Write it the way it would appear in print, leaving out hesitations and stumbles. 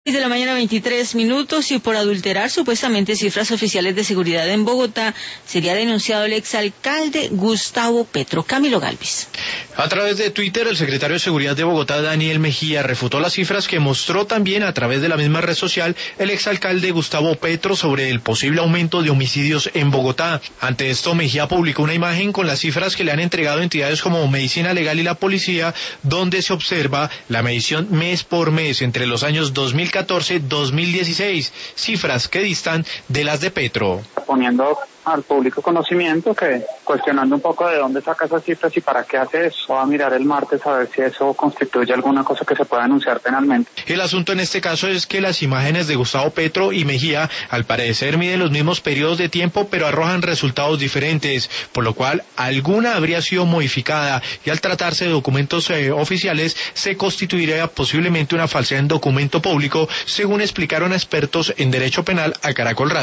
De la mañana 23 minutos y por adulterar supuestamente cifras oficiales de seguridad en Bogotá sería denunciado el exalcalde Gustavo Petro. Camilo Galvis. A través de Twitter, el secretario de Seguridad de Bogotá, Daniel Mejía, refutó las cifras que mostró también a través de la misma red social el exalcalde Gustavo Petro sobre el posible aumento de homicidios en Bogotá. Ante esto, Mejía publicó una imagen con las cifras que le han entregado entidades como Medicina Legal y la Policía, donde se observa la medición mes por mes entre los años 2014-2016, cifras que distan de las de Petro. Poniendo al público conocimiento que cuestionando un poco de dónde saca esas cifras y para qué hace eso. Va a mirar el martes a ver si eso constituye alguna cosa que se pueda denunciar penalmente. El asunto en este caso es que las imágenes de Gustavo Petro y Mejía al parecer miden los mismos periodos de tiempo pero arrojan resultados diferentes, por lo cual alguna habría sido modificada y al tratarse de documentos oficiales se constituiría posiblemente una falsedad en documento público, según explicaron expertos en derecho penal a Caracol Radio.